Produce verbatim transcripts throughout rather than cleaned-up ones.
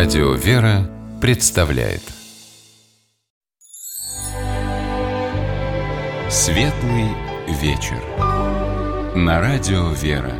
Радио «Вера» представляет Светлый вечер на Радио «Вера».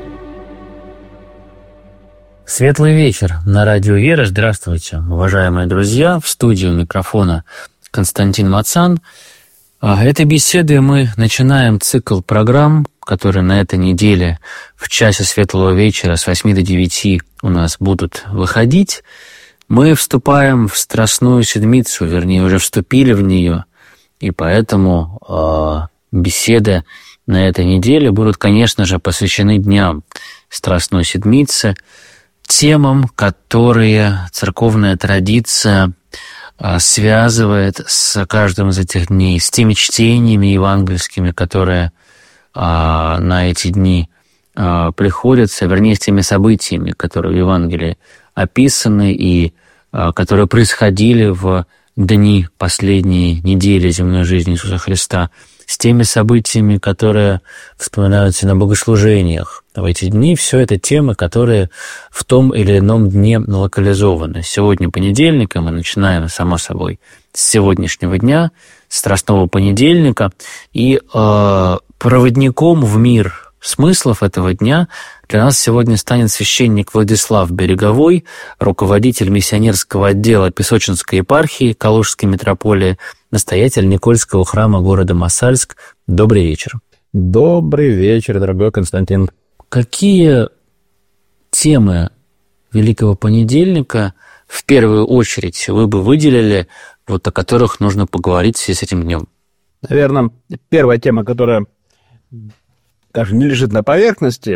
Светлый вечер на Радио «Вера». Здравствуйте, уважаемые друзья. В студии у микрофона Константин Мацан. Этой беседой мы начинаем цикл программ, которые на этой неделе в часе Светлого вечера с восьми до девяти у нас будут выходить. Мы вступаем в Страстную Седмицу, вернее, уже вступили в нее, и поэтому э, беседы на этой неделе будут, конечно же, посвящены дням Страстной Седмицы, темам, которые церковная традиция э, связывает с каждым из этих дней, с теми чтениями евангельскими, которые э, на эти дни э, приходятся, вернее, с теми событиями, которые в Евангелии описаны и которые происходили в дни последней недели земной жизни Иисуса Христа, с теми событиями, которые вспоминаются на богослужениях. В эти дни все это темы, которые в том или ином дне локализованы. Сегодня понедельник, и мы начинаем, само собой, с сегодняшнего дня, Страстного понедельника, и э, проводником в мир смыслов этого дня для нас сегодня станет священник Владислав Береговой, руководитель миссионерского отдела Песочинской епархии Калужской митрополии, настоятель Никольского храма города Мосальск. Добрый вечер. Добрый вечер, дорогой Константин. Какие темы Великого Понедельника в первую очередь вы бы выделили, вот о которых нужно поговорить в связи с этим днем? Наверное, первая тема, которая даже не лежит на поверхности,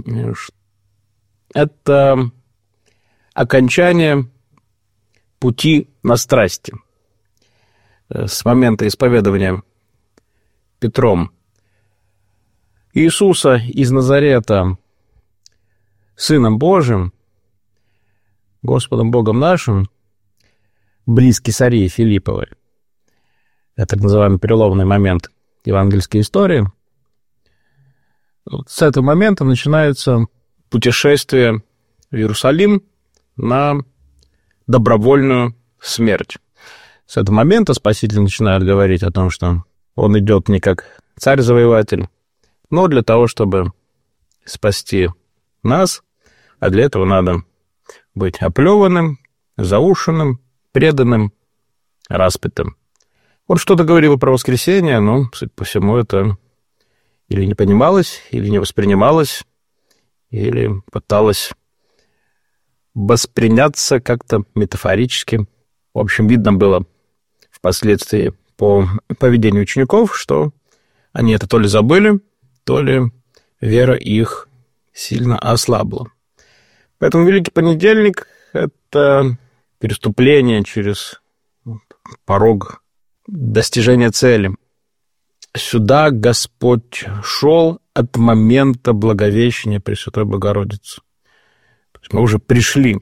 это окончание пути на страсти. С момента исповедования Петром Иисуса из Назарета Сыном Божиим, Господом Богом нашим, близ Кесарии Филипповой. Это так называемый переломный момент евангельской истории. Вот с этого момента начинается путешествие в Иерусалим на добровольную смерть. С этого момента Спаситель начинает говорить о том, что он идет не как царь-завоеватель, но для того, чтобы спасти нас, а для этого надо быть оплеванным, заушенным, преданным, распятым. Он что-то говорил про воскресение, но, судя по всему, это или не понималось, или не воспринималось, или пыталось восприняться как-то метафорически. В общем, видно было впоследствии по поведению учеников, что они это то ли забыли, то ли вера их сильно ослабла. Поэтому Великий Понедельник – это переступление через порог достижения цели. Сюда Господь шел от момента Благовещения Пресвятой Богородицы. То есть мы уже пришли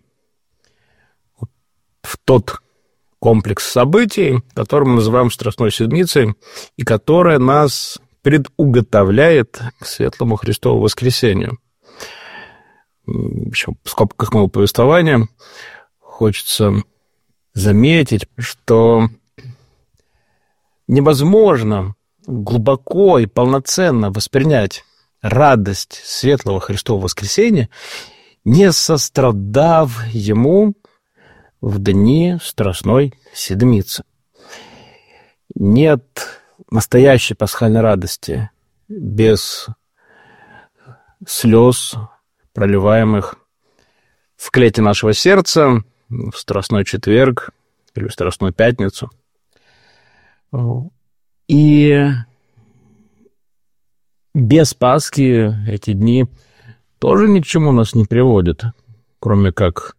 в тот комплекс событий, который мы называем Страстной Седмицей, и которая нас предуготовляет к светлому Христову воскресению. Еще в скобках моего повествования хочется заметить, что невозможно глубоко и полноценно воспринять радость светлого Христового воскресения, не сострадав ему в дни Страстной Седмицы. Нет настоящей пасхальной радости без слез, проливаемых в клете нашего сердца в Страстной четверг или в Страстную пятницу. И без Пасхи эти дни тоже ни к чему нас не приводят, кроме как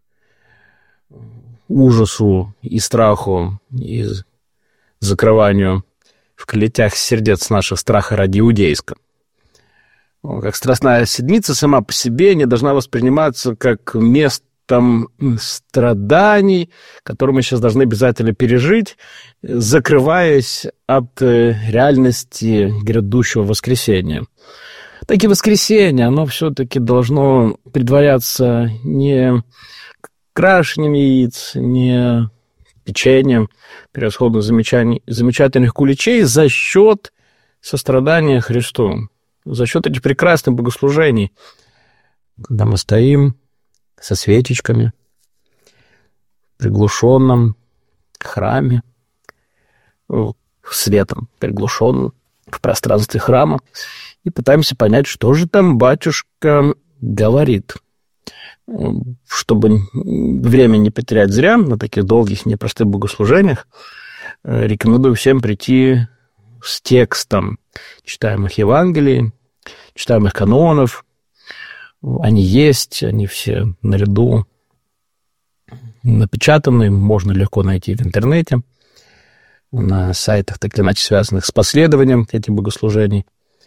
ужасу и страху, и закрыванию в клетях сердец наших страха ради иудейска. Как Страстная Седмица сама по себе не должна восприниматься как место там страданий, которые мы сейчас должны обязательно пережить, закрываясь от реальности грядущего воскресения. Так и воскресенье, оно все-таки должно предваряться не крашением яиц, не печеньем превосходно замечательных куличей за счет сострадания Христу, за счет этих прекрасных богослужений, когда мы стоим со свечечками в приглушенном храме, светом приглушенным в пространстве храма, и пытаемся понять, что же там батюшка говорит. Чтобы время не потерять зря на таких долгих, непростых богослужениях, рекомендую всем прийти с текстом читаемых Евангелий, читаемых канонов. Они есть, они все наряду напечатаны, можно легко найти в интернете, на сайтах, так или иначе связанных с последованием этих богослужений.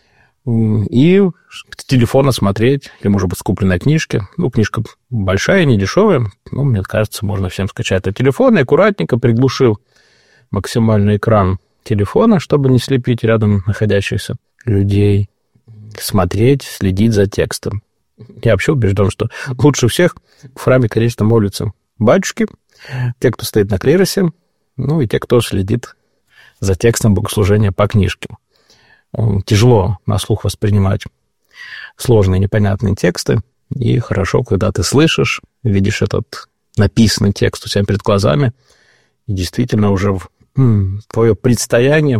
И с телефона смотреть, или, может быть, с купленной книжки. Ну, книжка большая, не дешевая, но, мне кажется, можно всем скачать на телефон и аккуратненько приглушил максимальный экран телефона, чтобы не слепить рядом находящихся людей, смотреть, следить за текстом. Я вообще убежден, что лучше всех в храме, конечно, молятся батюшки, те, кто стоит на клиросе, ну и те, кто следит за текстом богослужения по книжке. Тяжело на слух воспринимать сложные, непонятные тексты, и хорошо, когда ты слышишь, видишь этот написанный текст у себя перед глазами, и действительно уже м, твое предстояние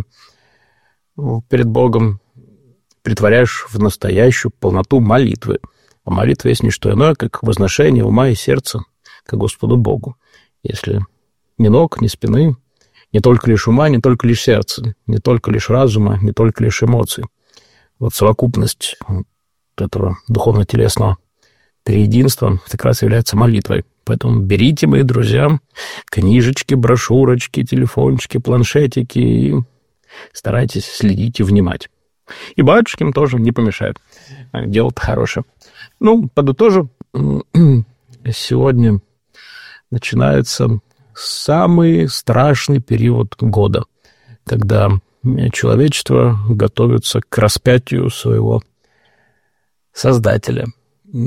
перед Богом притворяешь в настоящую полноту молитвы. А молитва есть не что иное, как возношение ума и сердца к Господу Богу. Если ни ног, ни спины, не только лишь ума, не только лишь сердца, не только лишь разума, не только лишь эмоций. Вот совокупность этого духовно-телесного триединства как раз является молитвой. Поэтому берите, мои друзья, книжечки, брошюрочки, телефончики, планшетики и старайтесь следить и внимать. И батюшки им тоже не помешают. Дело-то хорошее. Ну, подытожу, сегодня начинается самый страшный период года, когда человечество готовится к распятию своего Создателя.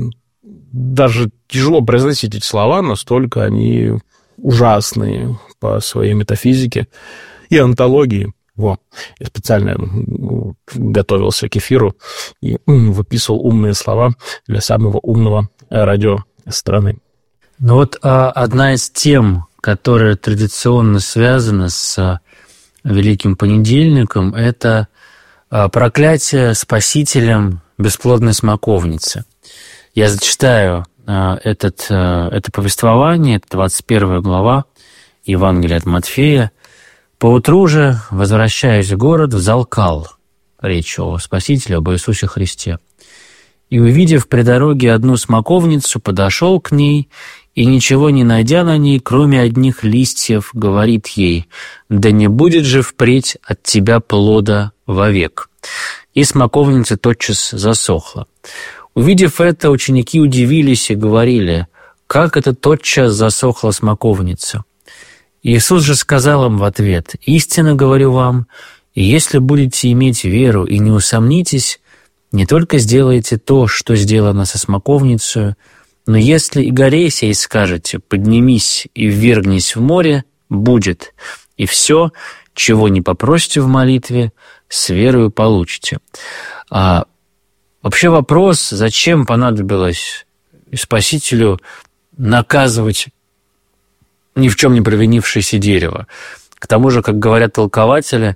Даже тяжело произносить эти слова, настолько они ужасные по своей метафизике и онтологии. Во, я специально готовился к эфиру и выписывал умные слова для самого умного радио страны. Ну вот а, одна из тем, которая традиционно связана с Великим Понедельником, это проклятие спасителем бесплодной смоковницы. Я зачитаю этот, это повествование, это двадцать первая глава Евангелия от Матфея. «Поутру же, возвращаясь в город, взалкал», речь о Спасителе, об Иисусе Христе, «и, увидев при дороге одну смоковницу, подошел к ней, и, ничего не найдя на ней, кроме одних листьев, говорит ей: да не будет же впредь от тебя плода вовек. И смоковница тотчас засохла. Увидев это, ученики удивились и говорили: как это тотчас засохла смоковница? Иисус же сказал им в ответ: истинно говорю вам, если будете иметь веру и не усомнитесь, не только сделаете то, что сделано со смоковницей, но если и горе сей скажете: поднимись и ввергнись в море, будет, и все, чего не попросите в молитве, с верою получите». А вообще вопрос, зачем понадобилось Спасителю наказывать ни в чем не провинившееся дерево? К тому же, как говорят толкователи,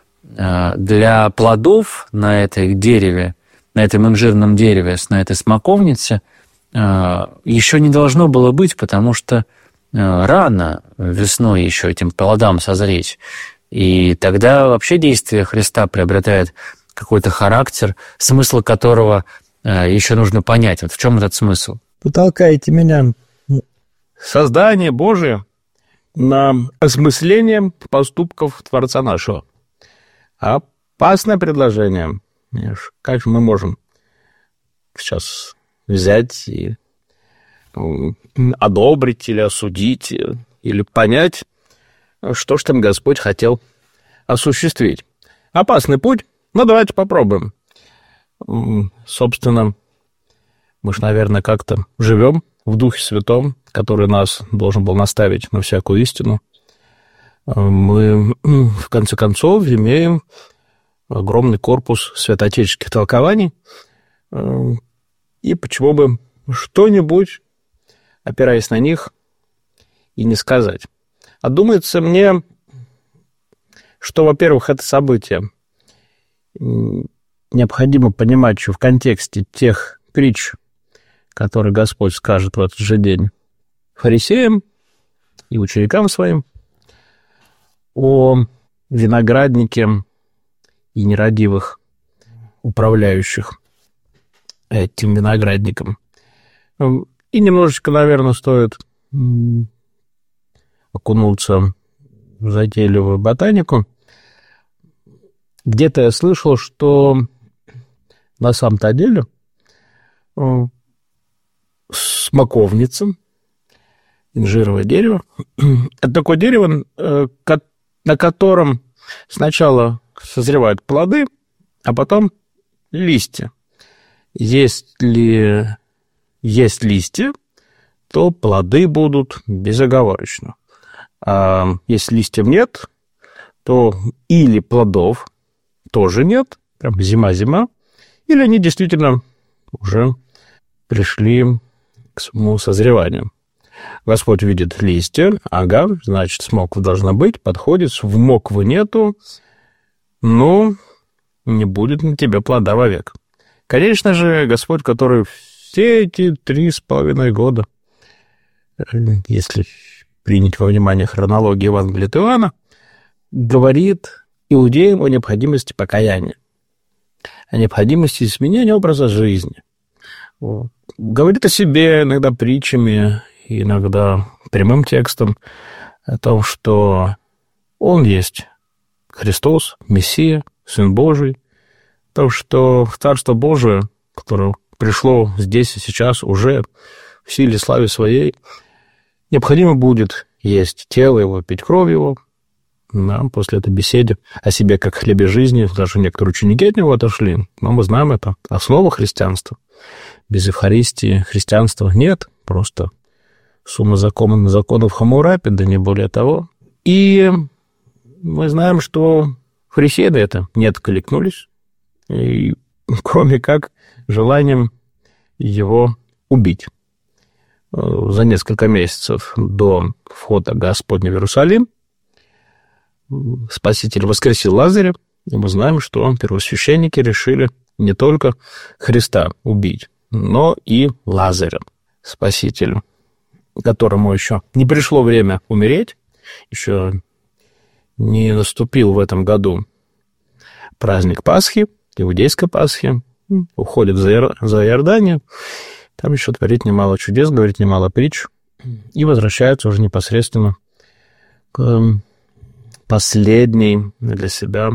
для плодов на этой дереве, на этом инжирном дереве, на этой смоковнице, еще не должно было быть, потому что рано весной еще этим плодам созреть. И тогда вообще действие Христа приобретает какой-то характер, смысл которого еще нужно понять. Вот в чем этот смысл? Потолкайте меня. Создание Божие на осмысление поступков Творца нашего. Опасное предложение. Как же мы можем сейчас взять и одобрить или осудить, или понять, что ж там Господь хотел осуществить? Опасный путь, но давайте попробуем. Собственно, мы же, наверное, как-то живем в Духе Святом, который нас должен был наставить на всякую истину, мы, в конце концов, имеем огромный корпус святоотеческих толкований, и почему бы что-нибудь, опираясь на них, и не сказать. А думается мне, что, во-первых, это событие необходимо понимать еще в контексте тех притч, которые Господь скажет в этот же день фарисеям и ученикам своим, о винограднике и нерадивых управляющих этим виноградником. И немножечко, наверное, стоит окунуться в затейливую ботанику. Где-то я слышал, что на самом-то деле смоковница, инжировое дерево, это такое дерево, на котором сначала созревают плоды, а потом листья. Если есть листья, то плоды будут безоговорочно. А если листьев нет, то или плодов тоже нет, прям зима-зима, или они действительно уже пришли к своему созреванию. Господь видит листья, ага, значит, смоква должна быть, подходит, в моквы нету, ну, не будет на тебе плода вовек. Конечно же, Господь, который все эти три с половиной года, если принять во внимание хронологию Евангелия от Иоанна, говорит иудеям о необходимости покаяния, о необходимости изменения образа жизни. Говорит о себе иногда притчами, иногда прямым текстом о том, что Он есть Христос, Мессия, Сын Божий, о том, что Царство Божие, которое пришло здесь и сейчас уже в силе славы Своей, необходимо будет есть тело Его, пить кровь Его. Да, после этой беседы о себе как хлебе жизни, даже некоторые ученики от Него отошли, но мы знаем, это основа христианства. Без Евхаристии христианства нет, просто сумма законов, законов Хаммурапи, да не более того. И мы знаем, что фарисеи на это не откликнулись, и, кроме как желанием его убить. За несколько месяцев до входа Господня в Иерусалим Спаситель воскресил Лазаря, и мы знаем, что первосвященники решили не только Христа убить, но и Лазаря, Спасителя, которому еще не пришло время умереть, еще не наступил в этом году праздник Пасхи, иудейской Пасхи, уходит за, Иор... за Иорданию, там еще творит немало чудес, говорит немало притч, и возвращается уже непосредственно к последней для себя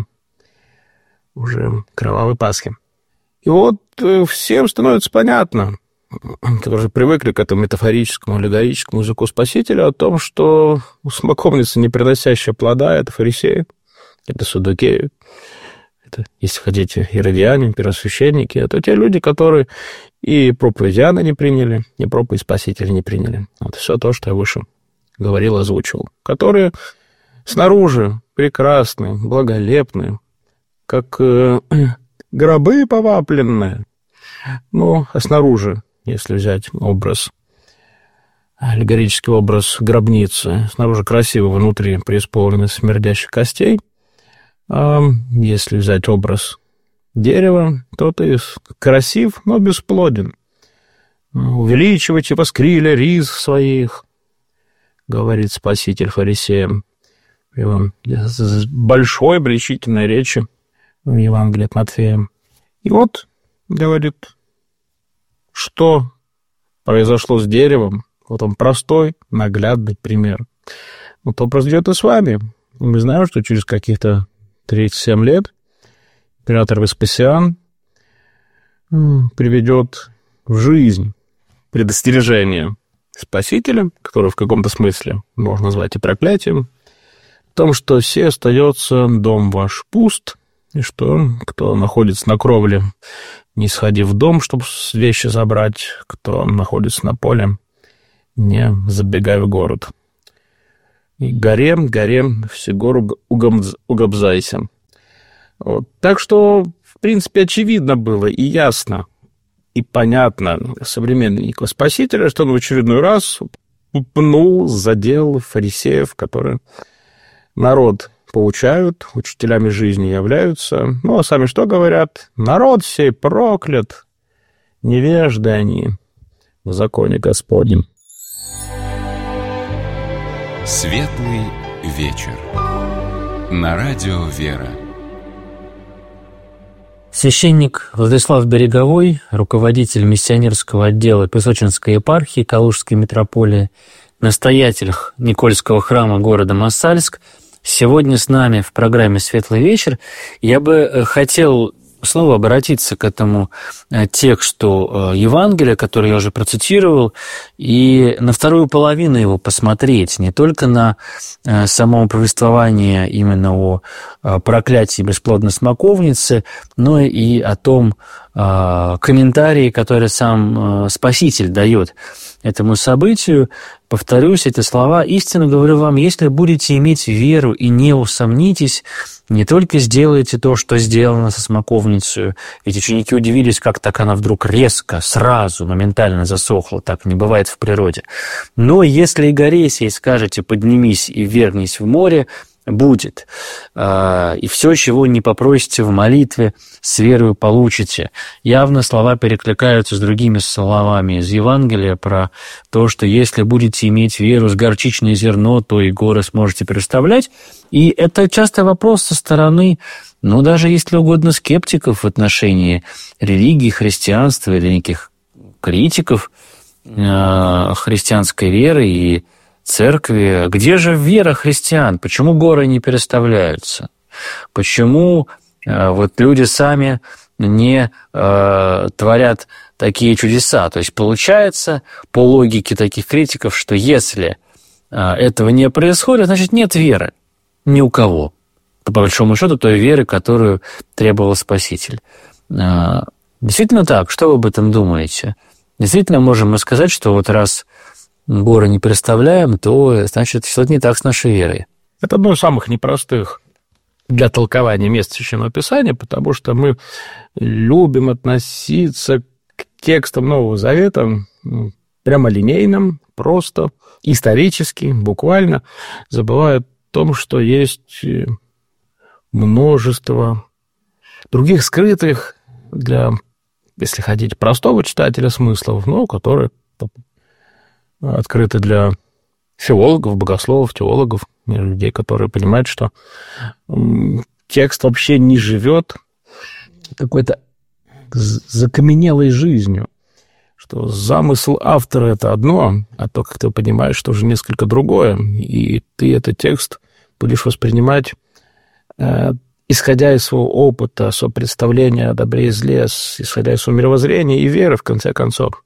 уже кровавой Пасхи. И вот всем становится понятно, которые уже привыкли к этому метафорическому, аллегорическому языку Спасителя, о том, что смоковница, не приносящая плода, это фарисеи, это саддукеи, это, если хотите, иродиане, первосвященники, это те люди, которые и проповедь Иоанна не приняли, и проповедь Спасителя не приняли. Вот все то, что я выше говорил, озвучивал, которые снаружи прекрасные, благолепные, как э, гробы повапленные, ну, а снаружи, если взять образ, аллегорический образ гробницы, снаружи красиво, внутри преисполнены смердящих костей, а если взять образ дерева, то ты красив, но бесплоден. Увеличивайте воскриля риз своих, говорит Спаситель фарисеям. С большой обличительной речи в Евангелии от Матфея. И вот, говорит, что произошло с деревом, вот он простой, наглядный пример. Вот он произойдет и с вами. Мы знаем, что через каких-то тридцать семь лет император Веспасиан приведет в жизнь предостережение Спасителя, которое в каком-то смысле можно назвать и проклятием, в том, что все остается дом ваш пуст, и что кто находится на кровле, не сходи в дом, чтобы вещи забрать, кто находится на поле, не забегай в город. И горе, горе, все гору угобзайся. Вот. Так что, в принципе, очевидно было и ясно, и понятно современнику Спасителя, что он в очередной раз упнул, задел фарисеев, которые народ поучают, учителями жизни являются. Ну, а сами что говорят? Народ сей проклят, невежды они в законе Господнем. Светлый вечер. На радио «Вера». Священник Владислав Береговой, руководитель миссионерского отдела Песочинской епархии Калужской митрополии, настоятель Никольского храма города Мосальск, сегодня с нами в программе «Светлый вечер». Я бы хотел снова обратиться к этому тексту Евангелия, который я уже процитировал, и на вторую половину его посмотреть, не только на само повествование именно о проклятии бесплодной смоковницы, но и о том комментарии, который сам Спаситель дает этому событию. Повторюсь, эти слова: «Истинно говорю вам, если будете иметь веру и не усомнитесь, не только сделаете то, что сделано со смоковницей». Ведь ученики удивились, как так она вдруг резко, сразу, моментально засохла. Так не бывает в природе. Но если и горе сей скажете: поднимись и вернись в море, будет. И все, чего не попросите в молитве, с верою получите. Явно слова перекликаются с другими словами из Евангелия про то, что если будете иметь веру с горчичное зерно, то и горы сможете переставлять. И это часто вопрос со стороны, ну, даже если угодно, скептиков в отношении религии, христианства или неких критиков христианской веры и церкви. Где же вера христиан? Почему горы не переставляются? Почему э, вот люди сами не э, творят такие чудеса? То есть получается, по логике таких критиков, что если э, этого не происходит, значит, нет веры ни у кого. По большому счету, той веры, которую требовал Спаситель. Э, действительно так? Что вы об этом думаете? Действительно можем мы сказать, что вот раз горы не представляем, то, значит, что-то не так с нашей верой. Это одно из самых непростых для толкования мест Священного Писания, потому что мы любим относиться к текстам Нового Завета прямолинейным, просто, исторически, буквально, забывая о том, что есть множество других скрытых для, если хотите, простого читателя смыслов, но которые открыты для филологов, богословов, теологов, людей, которые понимают, что текст вообще не живет какой-то закаменелой жизнью, что замысл автора – это одно, а то, как ты понимаешь, что уже несколько другое, и ты этот текст будешь воспринимать, э, исходя из своего опыта, своего представления о добре и зле, исходя из своего мировоззрения и веры, в конце концов.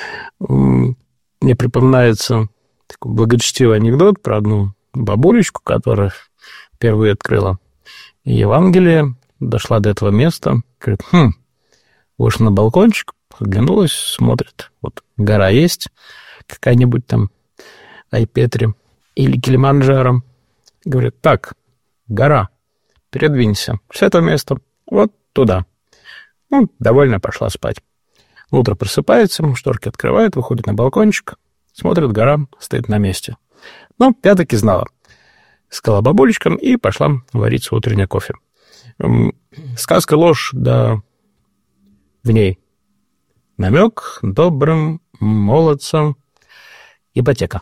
Мне припоминается такой благочестивый анекдот про одну бабулечку, которая впервые открыла Евангелие, дошла до этого места, говорит: хм, вышла на балкончик, оглянулась, смотрит, вот гора есть, какая-нибудь там Айпетри или Килиманджаро. Говорит: так, гора, передвинься с этого места вот туда. Ну, довольно пошла спать. Утро просыпается, шторки открывает, выходит на балкончик, смотрит, гора стоит на месте. Ну, я таки знала. Сказала бабулечкам и пошла варить свой утренний кофе. Сказка ложь, да в ней намек добрым молодцам ипотека.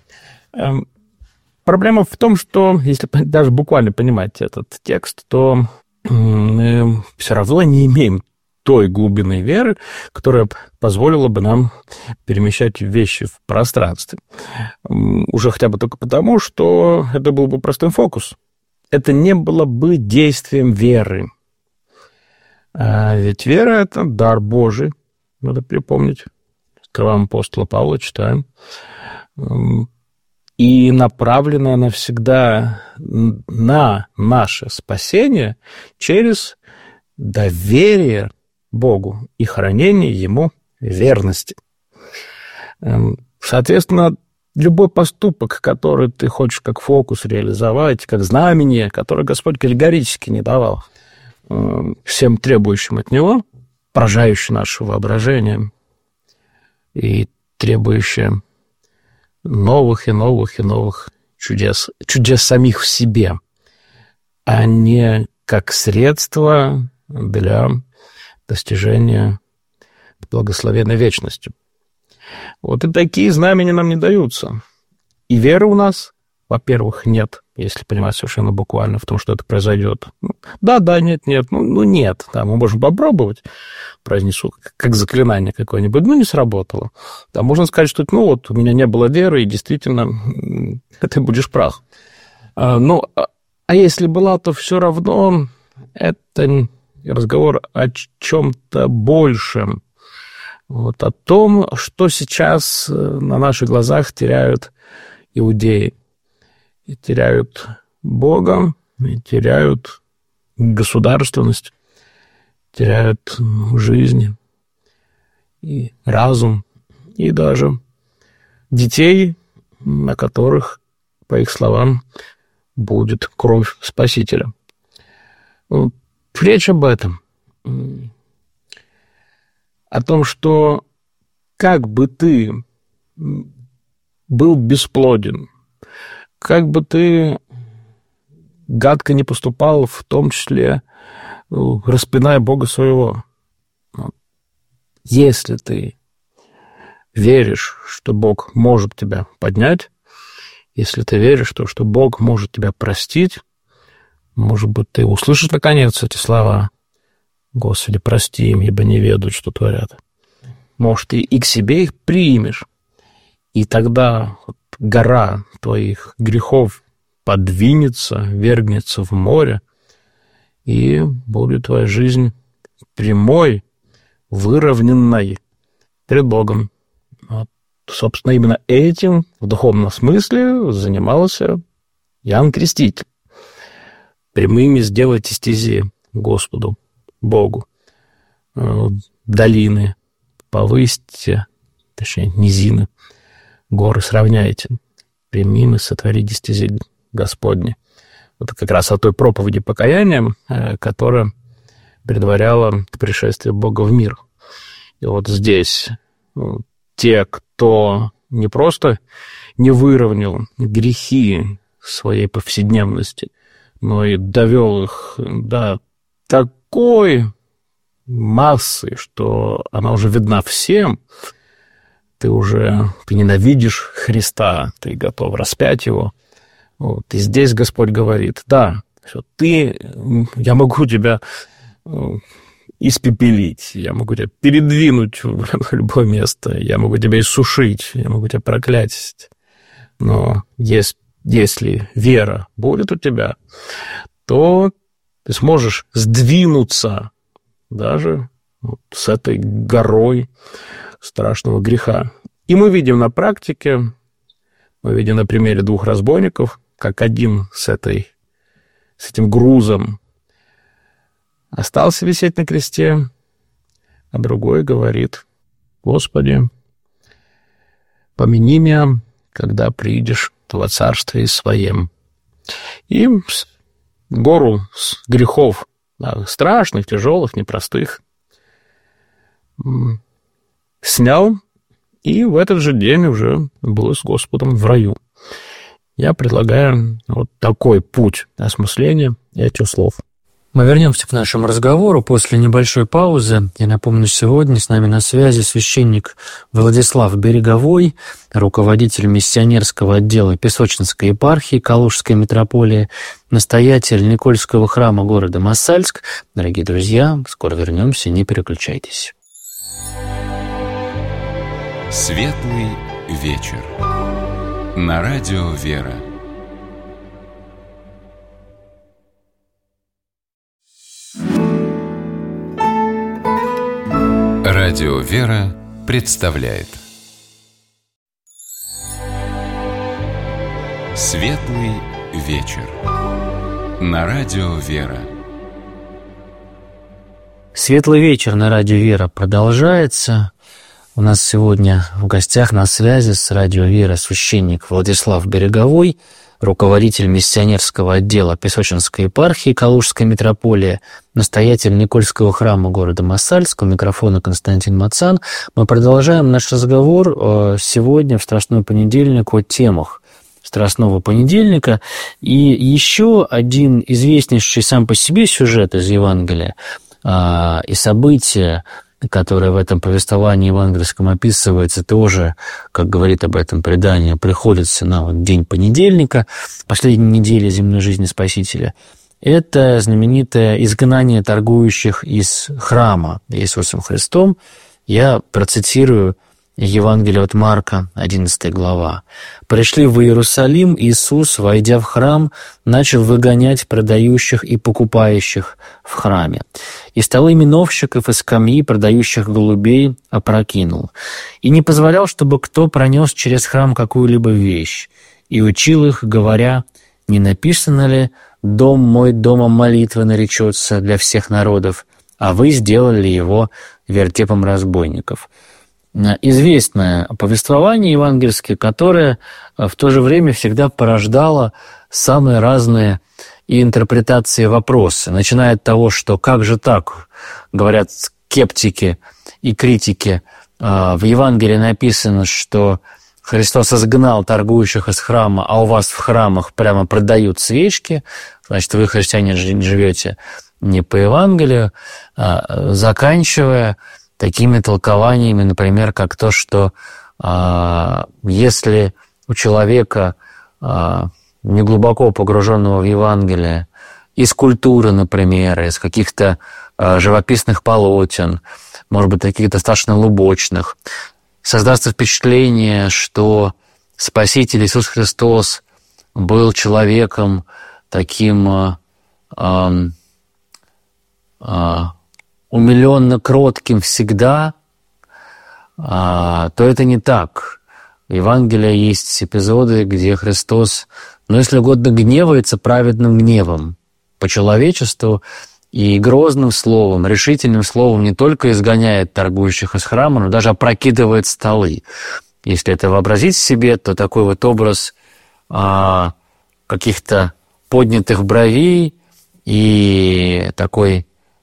Проблема в том, что если даже буквально понимать этот текст, то мы все равно не имеем той глубины веры, которая позволила бы нам перемещать вещи в пространстве. Уже хотя бы только потому, что это был бы простой фокус. Это не было бы действием веры. А ведь вера – это дар Божий, надо припомнить. Открываем апостола Павла, читаем. И направлена она всегда на наше спасение через доверие Богу и хранение Ему верности. Соответственно, любой поступок, который ты хочешь как фокус реализовать, как знамение, которое Господь категорически не давал всем требующим от Него, поражающее наше воображение и требующее новых и новых и новых чудес, чудес самих в себе, а не как средство для достижения благословенной вечности. Вот и такие знамения нам не даются. И веры у нас, во-первых, нет, если понимать совершенно буквально в том, что это произойдет. Да, да, нет, нет, ну, ну нет. Да, мы можем попробовать, произнесу как заклинание какое-нибудь, ну, не сработало. Да, можно сказать, что ну вот у меня не было веры, и действительно ты будешь прав. А, ну, а если была, то все равно это разговор о чем-то большем. Вот о том, что сейчас на наших глазах теряют иудеи. И теряют Бога, и теряют государственность, теряют жизнь и разум, и даже детей, на которых, по их словам, будет кровь Спасителя. Речь об этом. О том, что как бы ты был бесплоден, как бы ты гадко не поступал, в том числе распиная Бога своего. Если ты веришь, что Бог может тебя поднять, если ты веришь, что, что Бог может тебя простить, может быть, ты услышишь наконец эти слова: «Господи, прости им, ибо не ведают, что творят». Может, ты и к себе их примешь, и тогда гора твоих грехов подвинется, вергнется в море, и будет твоя жизнь прямой, выровненной перед Богом. Вот, собственно, именно этим в духовном смысле занимался Иоанн Креститель. Прямыми сделайте стези Господу, Богу. Долины повысьте, точнее, низины, горы сравняйте, прямыми сотворите стези Господни. Это как раз о той проповеди покаяния, которая предваряла пришествие Бога в мир. И вот здесь те, кто не просто не выровнял грехи своей повседневности, но и довел их до такой массы, что она уже видна всем, ты уже ты ненавидишь Христа, ты готов распять Его. Вот. И здесь Господь говорит: да, что ты, я могу тебя испепелить, я могу тебя передвинуть в любое место, я могу тебя иссушить, я могу тебя проклясть, но если, если вера будет у тебя, то ты сможешь сдвинуться даже вот с этой горой страшного греха. И мы видим на практике, мы видим на примере двух разбойников, как один с, этой, с этим грузом остался висеть на кресте, а другой говорит: «Господи, помяни меня, когда придешь во царстве своем». И гору грехов, да, страшных, тяжелых, непростых, снял, и в этот же день уже был с Господом в раю. Я предлагаю вот такой путь осмысления этих слов. Мы вернемся к нашему разговору после небольшой паузы. Я напомню, сегодня с нами на связи священник Владислав Береговой, руководитель миссионерского отдела Песочинской епархии Калужской митрополии, настоятель Никольского храма города Мосальск. Дорогие друзья, скоро вернемся, не переключайтесь. Светлый вечер. На радио «Вера». Радио «Вера» представляет Светлый вечер. На радио «Вера». Светлый вечер на радио «Вера» продолжается. У нас сегодня в гостях на связи с радио «Вера» священник Владислав Береговой, руководитель миссионерского отдела Песочинской епархии Калужской митрополии, настоятель Никольского храма города Мосальск, у микрофона Константин Мацан. Мы продолжаем наш разговор сегодня в Страстной понедельник о темах Страстного понедельника. И еще один известнейший сам по себе сюжет из Евангелия и события, которое в этом повествовании евангельском описывается, тоже, как говорит об этом предание, приходится на вот день понедельника, последней недели земной жизни Спасителя. Это знаменитое изгнание торгующих из храма Иисусом Христом. Я процитирую Евангелие от Марка, одиннадцатая глава. «Пришли в Иерусалим, Иисус, войдя в храм, начал выгонять продающих и покупающих в храме. И столы миновщиков и скамьи, продающих голубей, опрокинул. И не позволял, чтобы кто пронес через храм какую-либо вещь. И учил их, говоря, не написано ли, «Дом мой домом молитвы наречется для всех народов, а вы сделали его вертепом разбойников». Известное повествование евангельское, которое в то же время всегда порождало самые разные и интерпретации вопроса, начиная от того, что как же так, говорят скептики и критики, в Евангелии написано, что Христос изгнал торгующих из храма, а у вас в храмах прямо продают свечки, значит, вы, христиане, живете не по Евангелию, заканчивая такими толкованиями, например, как то, что а, если у человека, а, неглубоко погруженного в Евангелие, из культуры, например, из каких-то а, живописных полотен, может быть, таких достаточно лубочных, создастся впечатление, что Спаситель Иисус Христос был человеком таким а, а, а, умиленно кротким всегда, то это не так. В Евангелии есть эпизоды, где Христос, ну, если угодно, гневается праведным гневом по человечеству и грозным словом, решительным словом не только изгоняет торгующих из храма, но даже опрокидывает столы. Если это вообразить себе, то такой вот образ а, каких-то поднятых бровей и такой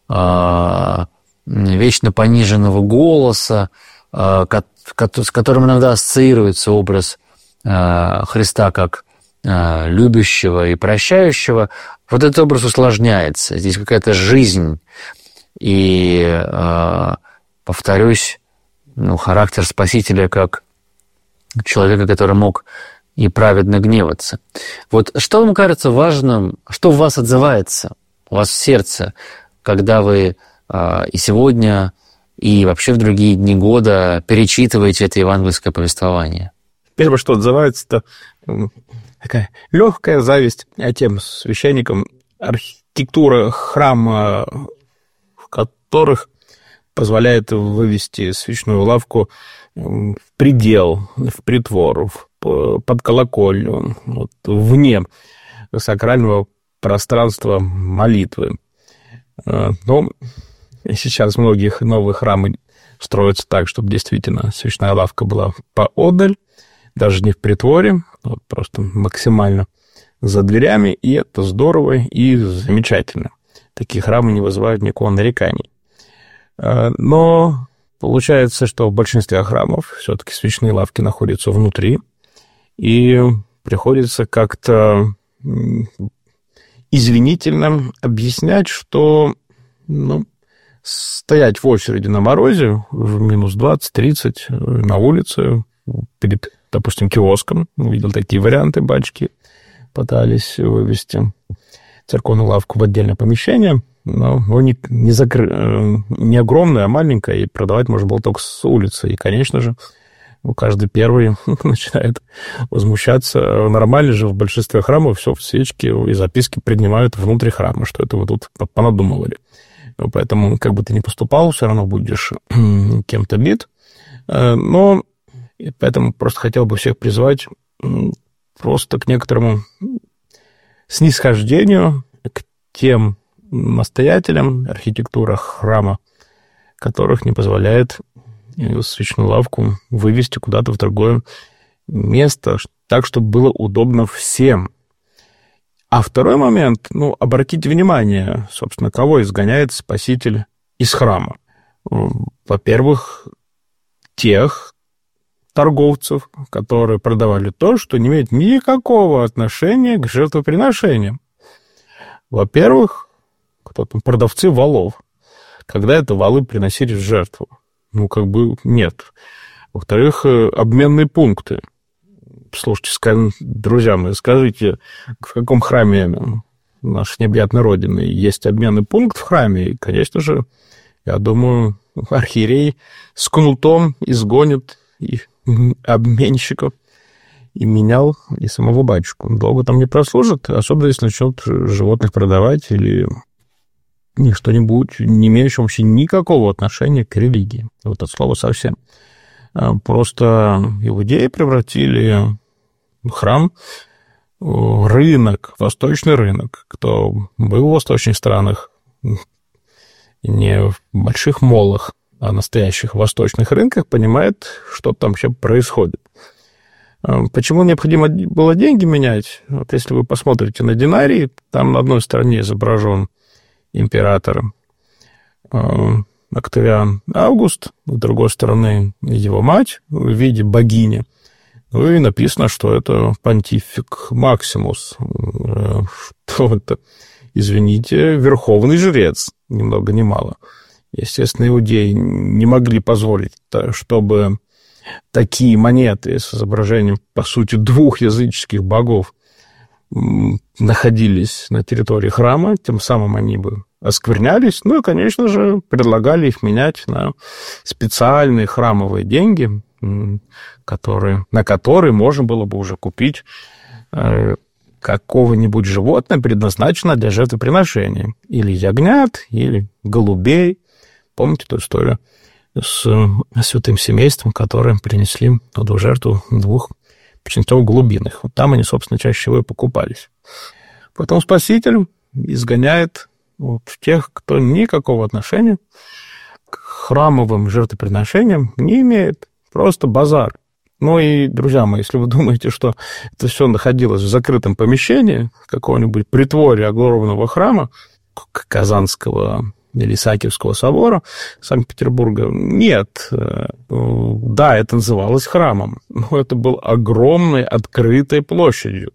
вечно пониженного голоса, с которым иногда ассоциируется образ Христа как любящего и прощающего, вот этот образ усложняется. Здесь какая-то жизнь и, повторюсь, ну, характер Спасителя как человека, который мог и праведно гневаться. Вот что вам кажется важным, что в вас отзывается, у вас в сердце, когда вы э, и сегодня, и вообще в другие дни года перечитываете это евангельское повествование? Первое, что отзывается, это такая легкая зависть тем священникам, архитектура храма, в которых позволяет вывести свечную лавку в предел, в притвор, в, под колокольню, вот, вне сакрального пространства молитвы. Но сейчас многие новые храмы строятся так, чтобы действительно свечная лавка была поодаль, даже не в притворе, вот просто максимально за дверями, и это здорово и замечательно. Такие храмы не вызывают никакого нареканий. Но получается, что в большинстве храмов все-таки свечные лавки находятся внутри, и приходится как-то извинительно объяснять, что, ну, стоять в очереди на морозе в минус двадцать-тридцать на улице перед, допустим, киоском, видел такие варианты, батюшки пытались вывести церковную лавку в отдельное помещение, но не, не, закры... не огромное, а маленькое, и продавать можно было только с улицы. И, конечно же, каждый первый начинает возмущаться. Нормально же в большинстве храмов все в свечки и записки принимают внутри храма, что это вы тут понадумывали. Поэтому, как бы ты ни поступал, все равно будешь кем-то бит. Но поэтому просто хотел бы всех призвать просто к некоторому снисхождению к тем настоятелям архитектура храма, которых не позволяет и свечную лавку вывести куда-то в другое место, так, чтобы было удобно всем. А второй момент, ну, обратите внимание, собственно, кого изгоняет Спаситель из храма. Во-первых, тех торговцев, которые продавали то, что не имеет никакого отношения к жертвоприношениям. Во-первых, кто там, продавцы валов, когда это валы приносили в жертву. Ну, как бы нет. Во-вторых, обменные пункты. Слушайте, друзья мои, скажите, в каком храме нашей необъятной Родины есть обменный пункт в храме? И, конечно же, я думаю, архиерей с кнутом изгонит и обменщиков, и менял, и самого батюшку. Долго там не прослужит, особенно если начнут животных продавать или что-нибудь, не имеющее вообще никакого отношения к религии. Вот от слова совсем. Просто иудеи превратили храм в рынок, восточный рынок. Кто был в восточных странах, не в больших молах, а настоящих восточных рынках, понимает, что там вообще происходит. Почему необходимо было деньги менять? Вот если вы посмотрите на динарий, там на одной стороне изображен император Октавиан Август, с другой стороны его мать в виде богини. Ну и написано, что это понтифик Максимус. Что это? Извините, верховный жрец, ни много ни мало. Естественно, иудеи не могли позволить, чтобы такие монеты с изображением, по сути, двух языческих богов находились на территории храма, тем самым они бы осквернялись. Ну и, конечно же, предлагали их менять на специальные храмовые деньги, которые, на которые можно было бы уже купить какого-нибудь животного, предназначенного для жертвоприношения. Или ягнят, или голубей. Помните ту историю с святым семейством, которые принесли в жертву двух птенцов голубиных? Вот там они, собственно, чаще всего и покупались. Потом Спаситель изгоняет вот тех, кто никакого отношения к храмовым жертвоприношениям не имеет. Просто базар. Ну и, друзья мои, если вы думаете, что это все находилось в закрытом помещении какого-нибудь притворе огромного храма Казанского или Исаакиевского собора Санкт-Петербурга, нет. Да, это называлось храмом, но это был огромной открытой площадью,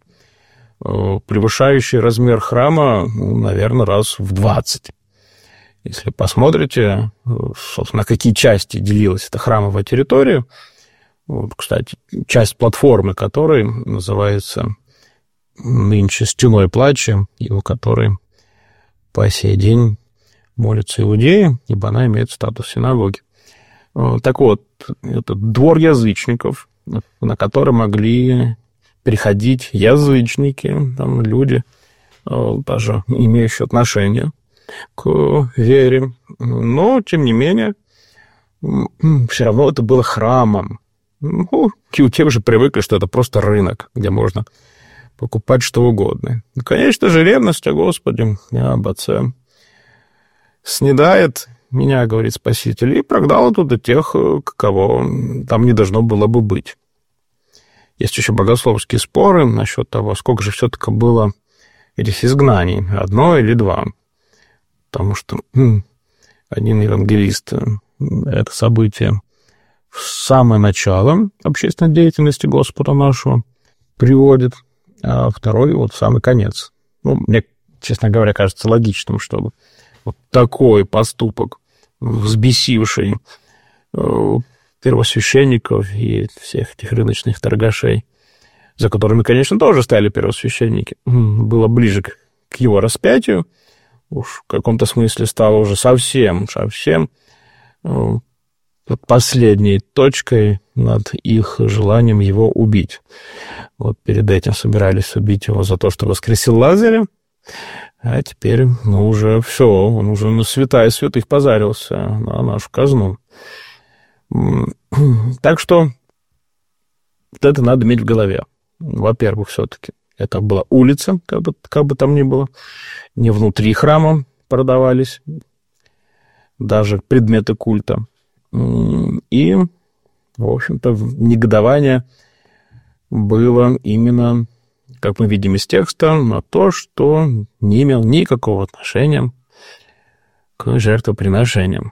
превышающей размер храма, ну, наверное, раз в двадцать. Если посмотрите, собственно, на какие части делилась эта храмовая территория, вот, кстати, часть платформы которой называется нынче Стеной плача, и у которой по сей день молятся иудеи, ибо она имеет статус синагоги. Так вот, это двор язычников, на который могли приходить язычники, там люди, даже имеющие отношение к вере, но, тем не менее, все равно это было храмом. Ну, и те уже привыкли, что это просто рынок, где можно покупать что угодно. И, конечно же, ревность о Господе и об Отце снедает меня, говорит Спаситель, и прогнал оттуда тех, кого там не должно было бы быть. Есть еще богословские споры насчет того, сколько же все-таки было этих изгнаний, одно или два. Потому что м, один евангелист это событие в самое начало общественной деятельности Господа нашего приводит, а второй вот в самый конец. Ну, мне, честно говоря, кажется логичным, чтобы вот такой поступок, взбесивший первосвященников и всех этих рыночных торгашей, за которыми, конечно, тоже стояли первосвященники, было ближе к его распятию, уж в каком-то смысле стало уже совсем, совсем последней точкой над их желанием его убить. Вот перед этим собирались убить его за то, что воскресил Лазаря, а теперь, ну, уже все, он уже на святая святых позарился на нашу казну. Так что вот это надо иметь в голове. Во-первых, все-таки это была улица, как бы, как бы там ни было. Не внутри храма продавались даже предметы культа, И, в общем-то, негодование было именно, как мы видим из текста, на то, что не имел никакого отношения к жертвоприношениям.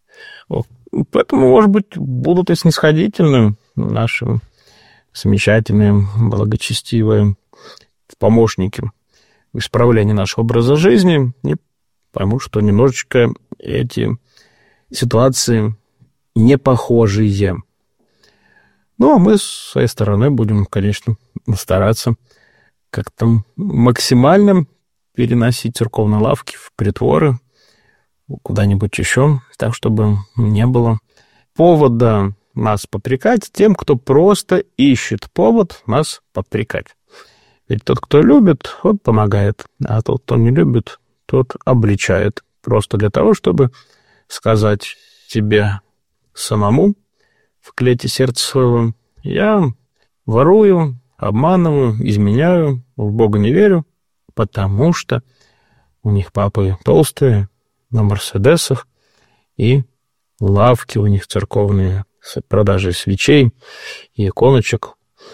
Поэтому, может быть, будут и снисходительны наши замечательные, благочестивые помощники в исправлении нашего образа жизни, и поймут, что немножечко эти ситуации не похожие. Ну, а мы с своей стороны будем, конечно, стараться как-то максимально переносить церковные лавки в притворы, куда-нибудь еще, так, чтобы не было повода нас попрекать тем, кто просто ищет повод нас попрекать. Ведь тот, кто любит, он помогает, а тот, кто не любит, тот обличает. Просто для того, чтобы сказать тебе самому в клете сердца своего: я ворую, обманываю, изменяю, в Бога не верю, потому что у них папы толстые, на мерседесах, и лавки у них церковные с продажей свечей и иконочек.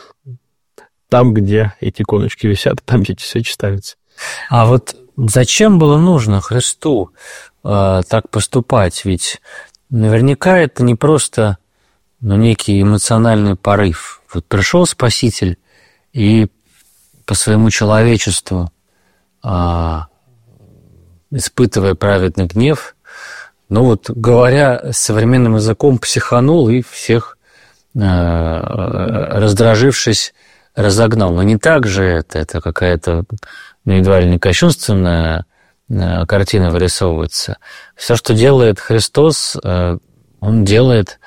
Там, где эти иконочки висят, там эти свечи ставятся. А вот зачем было нужно Христу э, так поступать? Ведь наверняка это не просто, ну, некий эмоциональный порыв. Вот пришел Спаситель и по своему человечеству, э, испытывая праведный гнев, ну вот, говоря современным языком, психанул и всех, э, раздражившись, разогнал. Но не так же это, это какая-то, ну, едва ли не кощунственная картина вырисовывается. Все, что делает Христос, он делает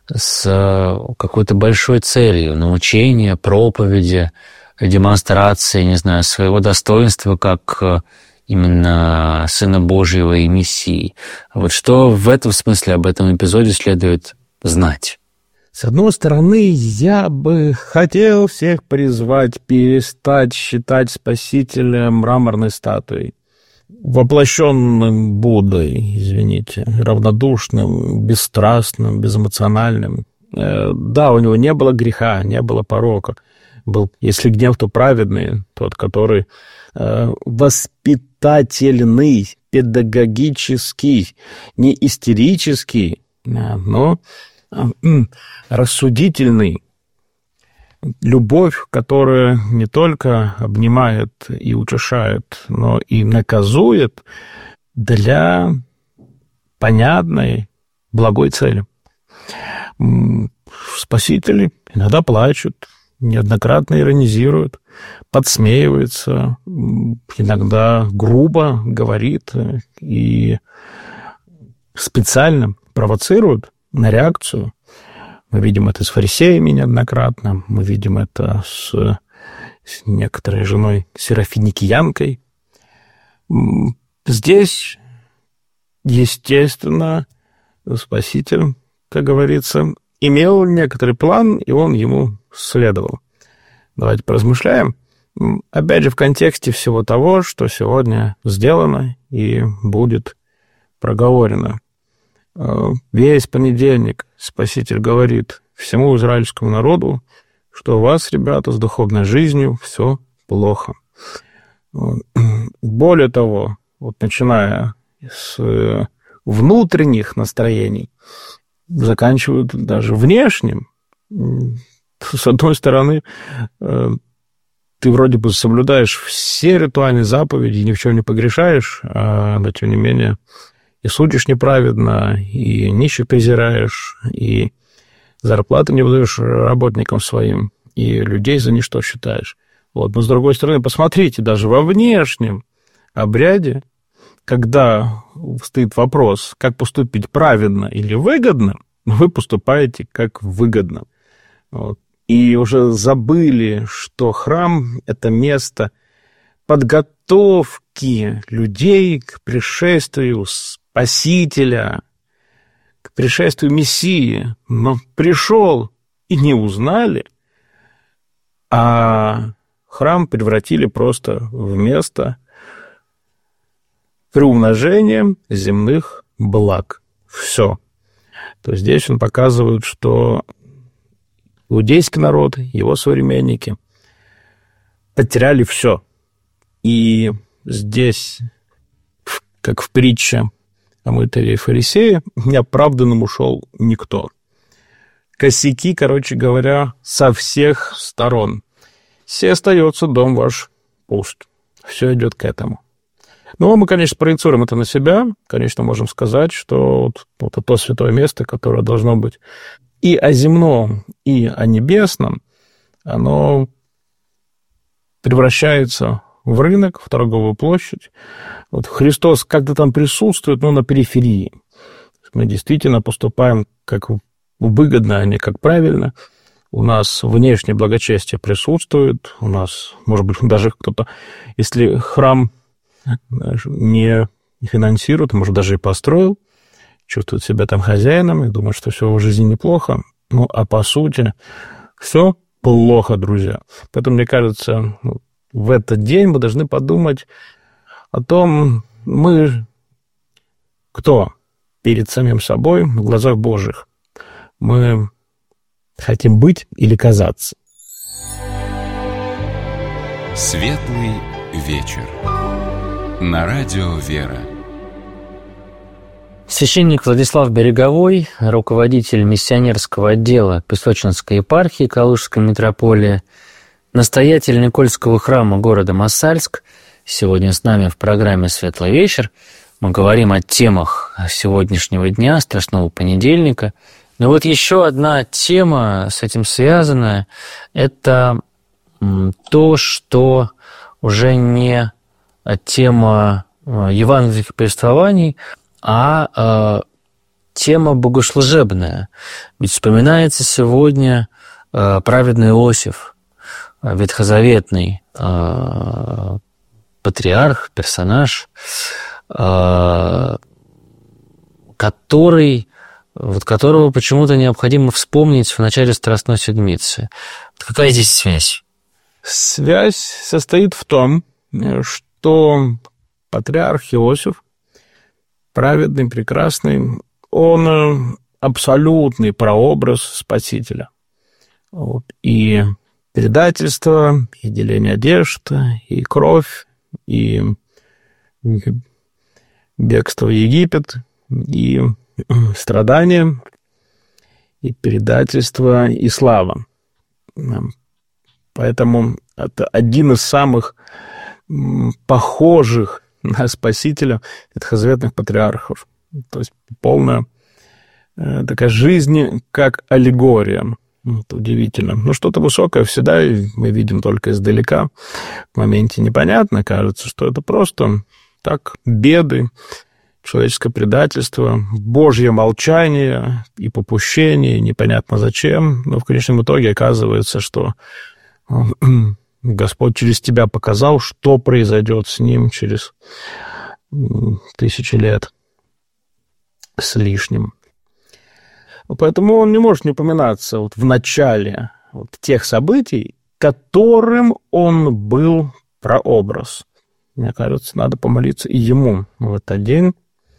с какой-то большой целью: научения, проповеди, демонстрации, не знаю, своего достоинства как именно Сына Божьего и Мессии. Вот что в этом смысле об этом эпизоде следует знать? С одной стороны, я бы хотел всех призвать перестать считать Спасителя мраморной статуей, воплощенным Буддой, извините, равнодушным, бесстрастным, безэмоциональным. Да, у него не было греха, не было порока. Был, если гнев, то праведный, тот, который воспитательный, педагогический, не истерический, но рассудительный. Любовь, которая не только обнимает и утешает, но и наказует для понятной, благой цели. Спасители иногда плачут, неоднократно иронизируют, подсмеиваются, иногда грубо говорит и специально провоцируют на реакцию. Мы видим это с фарисеями неоднократно, мы видим это с, с некоторой женой Серафиникиянкой. Здесь, естественно, Спаситель, как говорится, имел некоторый план, и он ему следовал. Давайте поразмышляем. Опять же, в контексте всего того, что сегодня сделано и будет проговорено. Весь понедельник Спаситель говорит всему израильскому народу, что у вас, ребята, с духовной жизнью все плохо. Более того, вот начиная с внутренних настроений, заканчивают даже внешним. С одной стороны, ты вроде бы соблюдаешь все ритуальные заповеди, ни в чем не погрешаешь, а, но тем не менее и судишь неправедно, и нищих презираешь, и зарплаты не выдаешь работникам своим, и людей за ничто считаешь. Вот. Но, с другой стороны, посмотрите, даже во внешнем обряде, когда стоит вопрос, как поступить праведно или выгодно, вы поступаете как выгодно. Вот. И уже забыли, что храм – это место подготовки людей к пришествию Спасителя, к пришествию Мессии. Но пришел и не узнали, а храм превратили просто в место приумножения земных благ. Все. то здесь он показывает, что иудейский народ, его современники потеряли все. И здесь, как в притче о мытаре и фарисее, неоправданным ушел никто. Косяки, короче говоря, со всех сторон. Все остается, дом ваш пуст. Все идет к этому. Ну, мы, конечно, проецируем это на себя. Конечно, можем сказать, что вот, вот это то святое место, которое должно быть и о земном, и о небесном, оно превращается в рынок, в торговую площадь. Вот Христос как-то там присутствует, но на периферии. Мы действительно поступаем как выгодно, а не как правильно. У нас внешнее благочестие присутствует. У нас, может быть, даже кто-то, если храм не финансирует, может, даже и построил, чувствует себя там хозяином и думает, что все в жизни неплохо. Ну, а по сути, все плохо, друзья. Поэтому, мне кажется, в этот день мы должны подумать о том, мы кто перед самим собой в глазах Божьих. Мы хотим быть или казаться. Светлый вечер. На радио «Вера». Священник Владислав Береговой, руководитель миссионерского отдела Песочинской епархии Калужской митрополии, настоятель Никольского храма города Мосальск, сегодня с нами в программе «Светлый вечер». Мы говорим о темах сегодняшнего дня, Страстного понедельника. Но вот еще одна тема с этим связанная – это то, что уже не тема евангельских повествований, а тема богослужебная. Ведь вспоминается сегодня праведный Иосиф, ветхозаветный патриарх, персонаж, который, вот которого почему-то необходимо вспомнить в начале Страстной Седмицы. Какая здесь связь? Связь состоит в том, что патриарх Иосиф, праведный, прекрасный, он абсолютный прообраз Спасителя. Вот. И предательство, и деление одежд, и кровь, и бегство в Египет, и страдания, и предательство, и слава. Поэтому это один из самых похожих на Спасителя ветхозаветных патриархов. То есть полная такая жизнь, как аллегория. Это удивительно. Но что-то высокое всегда мы видим только издалека. В моменте непонятно, кажется, что это просто так беды, человеческое предательство, Божье молчание и попущение, непонятно зачем. Но в конечном итоге оказывается, что Господь через тебя показал, что произойдет с ним через тысячи лет с лишним. Поэтому он не может не упоминаться вот в начале вот тех событий, которым он был прообраз. Мне кажется, надо помолиться и ему в этот день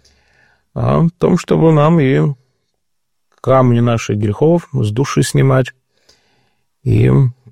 о том, чтобы нам и камни наших грехов с души снимать, и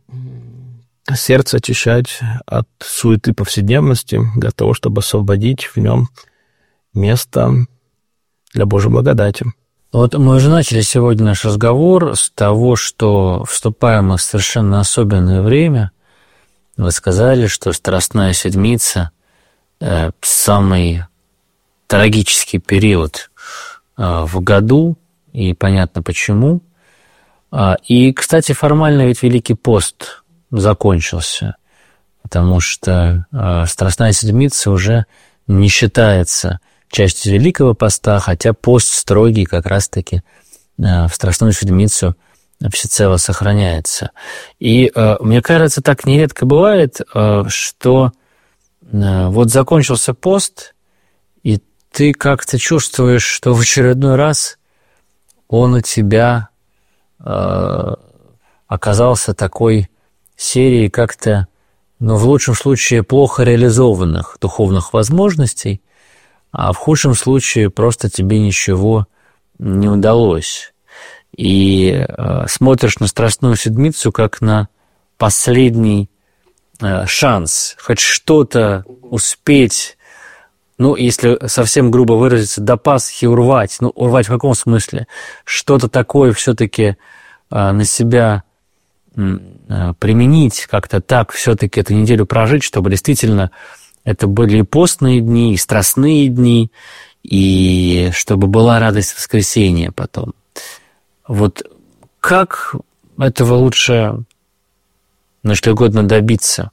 сердце очищать от суеты повседневности для того, чтобы освободить в нем место для Божьей благодати. Вот мы уже начали сегодня наш разговор с того, что вступаем мы в совершенно особенное время. Вы сказали, что Страстная Седмица э, – самый трагический период э, в году, и понятно почему. А, и, кстати, формально ведь Великий пост закончился, потому что э, Страстная Седмица уже не считается частью Великого поста, хотя пост строгий как раз-таки э, в Страстную Седмицу всецело сохраняется. И э, мне кажется, так нередко бывает, э, что э, вот закончился пост, и ты как-то чувствуешь, что в очередной раз он у тебя э, оказался такой серией как-то, ну, в лучшем случае, плохо реализованных духовных возможностей, а в худшем случае просто тебе ничего не удалось. И э, смотришь на Страстную Седмицу как на последний э, шанс хоть что-то успеть, ну, если совсем грубо выразиться, до Пасхи урвать. Ну, урвать в каком смысле? Что-то такое все-таки э, на себя э, применить, как-то так все-таки эту неделю прожить, чтобы действительно это были и постные дни, и страстные дни, и чтобы была радость воскресения потом. Вот как этого лучше, ну, если угодно, добиться?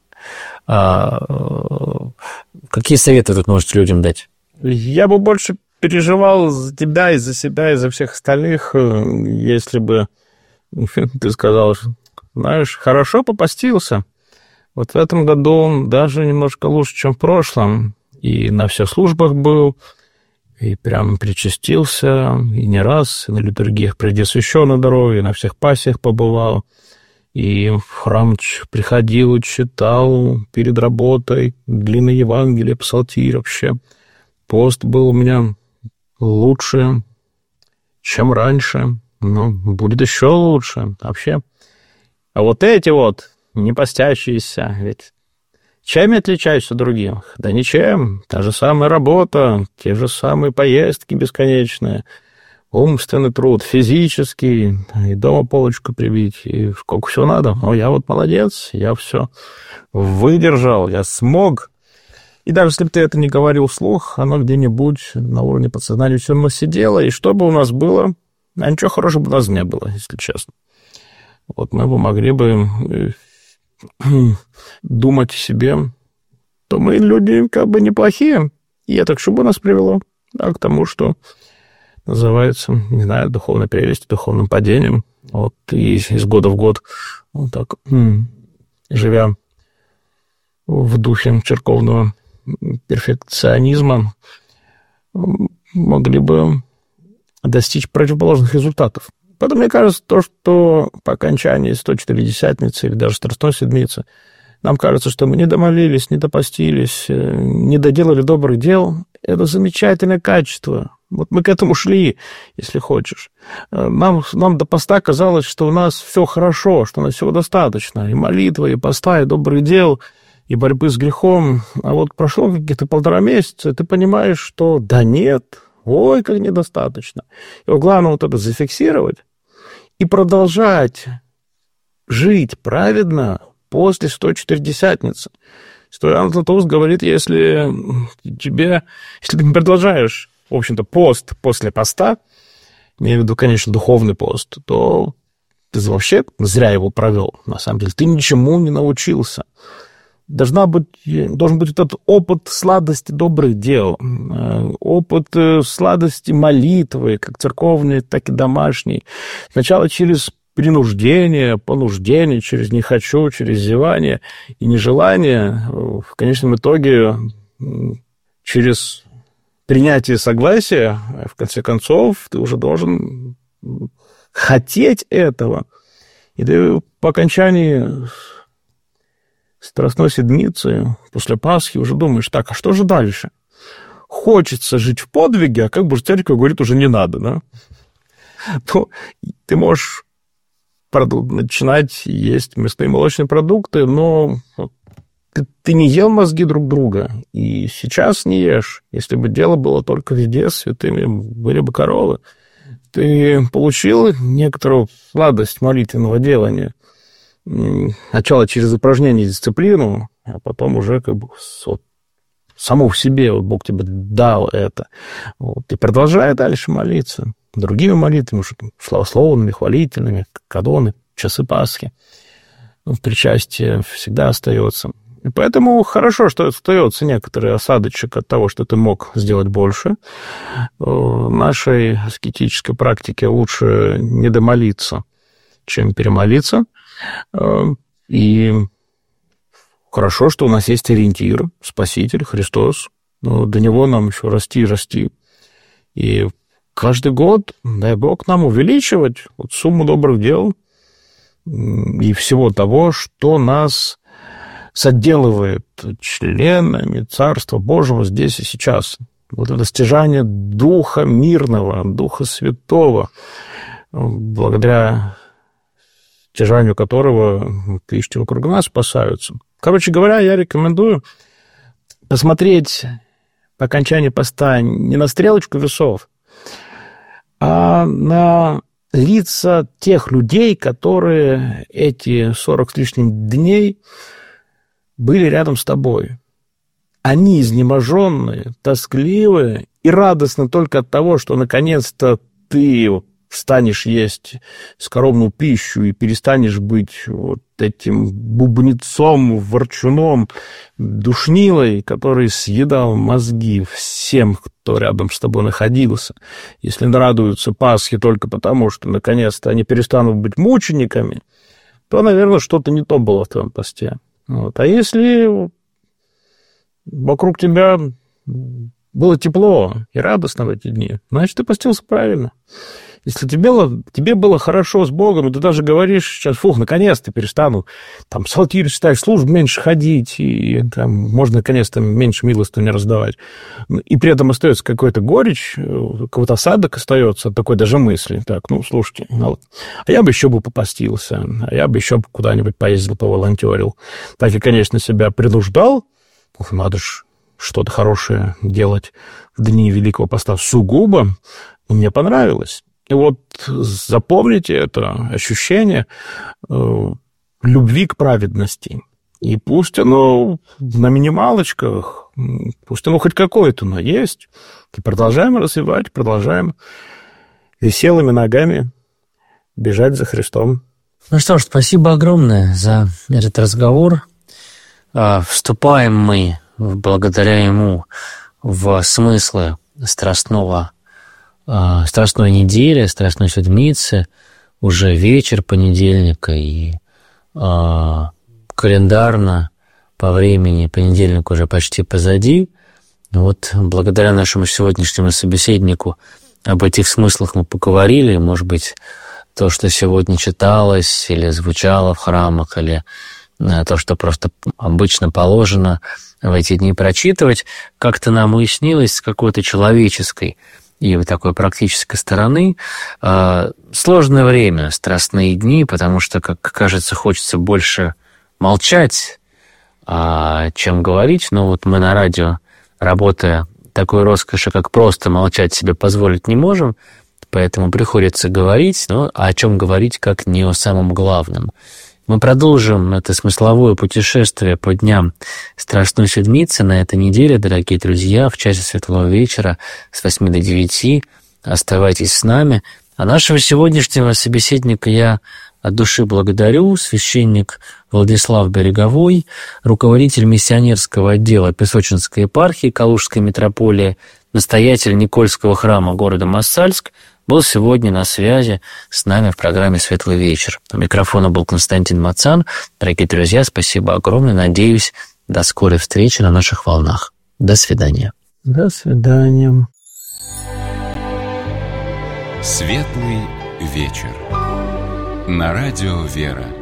Какие советы тут можете людям дать? Я бы больше переживал за тебя и за себя, и за всех остальных, если бы ты сказал, знаешь, хорошо попастился. Вот в этом году он даже немножко лучше, чем в прошлом. И на всех службах был, и прям причастился, и не раз, и на литургиях предосвященной дороги, и на всех пассиях побывал, и в храм приходил, читал перед работой длинное Евангелие, псалтирь вообще. Пост был у меня лучше, чем раньше, но будет еще лучше вообще. А вот эти вот не постящиеся, ведь чем я отличаюсь от других? Да ничем. Та же самая работа, те же самые поездки бесконечные, умственный труд, физический, и дома полочку прибить, и сколько всего надо. Но я вот молодец, я все выдержал, я смог. И даже если бы ты это не говорил вслух, оно где-нибудь на уровне подсознания все равно сидело, и что бы у нас было, а ничего хорошего бы у нас не было, если честно. Вот мы бы могли бы думать о себе, то мы люди как бы неплохие. И это к чему нас привело? Да, к тому, что называется, не знаю, духовной прелестью, духовным падением. Вот и из года в год, вот так, живя в духе церковного перфекционизма, могли бы достичь противоположных результатов. Поэтому мне кажется, то, что по окончании сто четыредесятницы или даже Страстной Седмицы нам кажется, что мы не домолились, не допостились, не доделали добрых дел, это замечательное качество. Вот мы к этому шли, если хочешь. Нам, нам до поста казалось, что у нас все хорошо, что у нас всего достаточно. И молитвы, и поста, и добрых дел, и борьбы с грехом. А вот прошло каких-то полтора месяца, и ты понимаешь, что да нет, ой, как недостаточно. И вот главное вот это зафиксировать и продолжать жить праведно после сто четыредесятницы. Святой Иоанн Златоуст говорит, если тебе, если ты не продолжаешь, в общем-то, пост после поста, имею в виду, конечно, духовный пост, то ты вообще зря его провел, на самом деле. Ты ничему не научился. Должна быть, должен быть этот опыт сладости добрых дел, опыт сладости молитвы, как церковной, так и домашней. Сначала через принуждение, понуждение, через «не хочу», через зевание и нежелание, в конечном итоге через принятие согласия, в конце концов, ты уже должен хотеть этого. И ты по окончании Страстной Седмицы, после Пасхи, уже думаешь, так, а что же дальше? Хочется жить в подвиге, а как бы церковь говорит, уже не надо, да? То ты можешь начинать есть мясные и молочные продукты, но ты, ты не ел мозги друг друга, и сейчас не ешь. Если бы дело было только в еде, святыми были бы коровы. Ты получил некоторую сладость молитвенного делания, сначала через упражнение и дисциплину, а потом уже как бы вот, само в себе вот Бог тебе дал это. Вот, и продолжай дальше молиться. Другими молитвами, уже славословными, хвалительными, кадоны, часы Пасхи. В причастии всегда остается. И поэтому хорошо, что остается некоторый осадочек от того, что ты мог сделать больше. В нашей аскетической практике лучше не домолиться, чем перемолиться. И хорошо, что у нас есть ориентир, Спаситель, Христос. Но до Него нам еще расти и расти. И каждый год, дай Бог, нам увеличивать вот сумму добрых дел и всего того, что нас соделывает членами Царства Божьего здесь и сейчас. вот это стяжание Духа мирного, Духа Святого, благодаря стяжанию которого тысячи вокруг нас спасаются. Короче говоря, я рекомендую посмотреть по окончании поста не на стрелочку весов, а на лица тех людей, которые эти сорок с лишним дней были рядом с тобой. Они изнеможенные, тоскливые и радостны только от того, что наконец-то ты станешь есть скоромную пищу и перестанешь быть вот этим бубнецом, ворчуном, душнилой, который съедал мозги всем, кто рядом с тобой находился. Если радуются Пасхе только потому, что наконец-то они перестанут быть мучениками, то, наверное, что-то не то было в твоем посте. Вот. А если вокруг тебя было тепло и радостно в эти дни, значит, ты постился правильно. Если тебе было, тебе было хорошо с Богом, и ты даже говоришь сейчас, фух, наконец-то перестану там псалтирь читать, служб меньше ходить, и там можно наконец-то меньше милостыни раздавать. И при этом остается какой-то горечь, какой-то осадок остается от такой даже мысли. Так, ну, слушайте, ну, вот, а я бы еще бы попастился, а я бы еще куда-нибудь поездил, поволонтерил. Так и, конечно, себя принуждал, надо же что-то хорошее делать в дни Великого Поста сугубо, но мне понравилось. И вот запомните это ощущение э, любви к праведности. И пусть оно на минималочках, пусть оно хоть какое-то, но есть. И продолжаем развивать, продолжаем веселыми ногами бежать за Христом. Ну что ж, спасибо огромное за этот разговор. Вступаем мы, благодаря ему, в смыслы страстного Страстной недели, Страстной Седмицы, уже вечер понедельника, и э, календарно по времени понедельник уже почти позади. Вот благодаря нашему сегодняшнему собеседнику об этих смыслах мы поговорили. Может быть, то, что сегодня читалось или звучало в храмах, или э, то, что просто обычно положено в эти дни прочитывать, как-то нам уяснилось с какой-то человеческой и вот такой практической стороны. Сложное время, страстные дни, потому что, как кажется, хочется больше молчать, чем говорить. Но вот мы на радио, работая такой роскоши, как просто молчать, себе позволить не можем, поэтому приходится говорить, но о чем говорить, как не о самом главном. Мы продолжим это смысловое путешествие по дням Страстной Седмицы на этой неделе, дорогие друзья, в часе Светлого вечера с восьми до девяти. Оставайтесь с нами. А нашего сегодняшнего собеседника я от души благодарю. Священник Владислав Береговой, руководитель миссионерского отдела Песочинской епархии Калужской митрополии, настоятель Никольского храма города Моссальск, был сегодня на связи с нами в программе «Светлый вечер». У микрофона был Константин Мацан. Дорогие друзья, спасибо огромное. Надеюсь, до скорой встречи на наших волнах. До свидания. До свидания. «Светлый вечер» на радио «Вера».